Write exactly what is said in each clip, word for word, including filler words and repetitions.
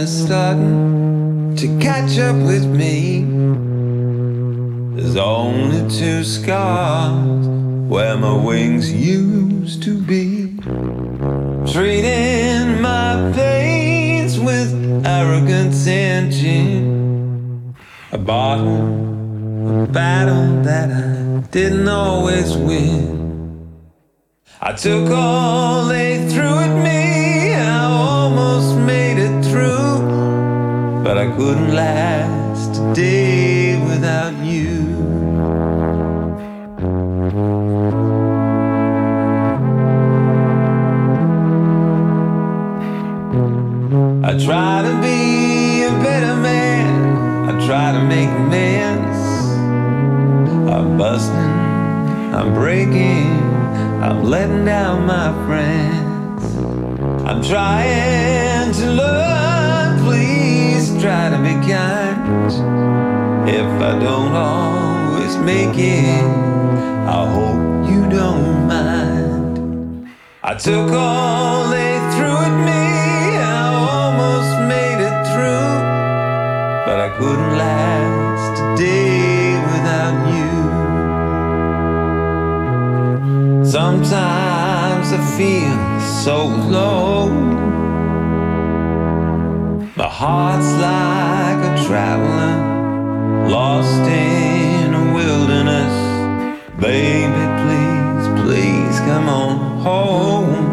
is starting to catch up with me. There's only two scars where my wings used to be. Treating my pains with arrogant tension. A bottle, a battle that I didn't always win. I took all they threw at me, I almost made it through, but I couldn't last a day without you. I try to be a better man, I try to make amends. I'm busting, I'm breaking, I'm letting down my friends. I'm trying to learn, please try to be kind. If I don't always make it, I hope you don't mind. I took all they threw at me, I almost made it through, but I couldn't last a day without you. Sometimes I feel so low. My heart's like a traveler lost in a wilderness. Baby, please, please come on home.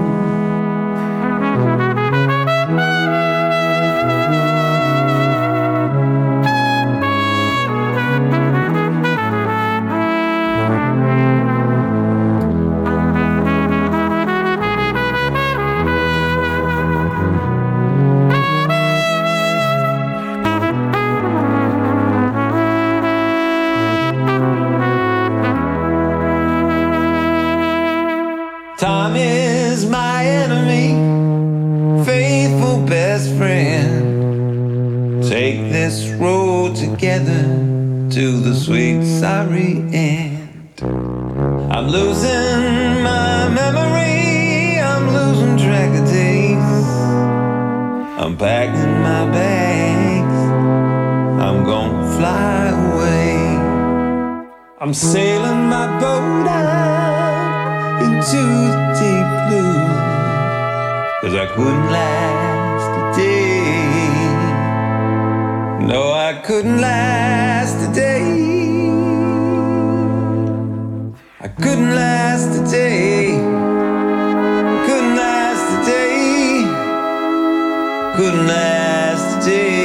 Time is my enemy, faithful best friend. Take this road together to the sweet sorry end. I'm losing my memory, I'm losing track of days. I'm packing my bags, I'm gonna fly away. I'm sailing my boat out into the deep blue, 'cause I couldn't last a day. No, I couldn't last a day. I couldn't last a day. Couldn't last a day. Couldn't last a day.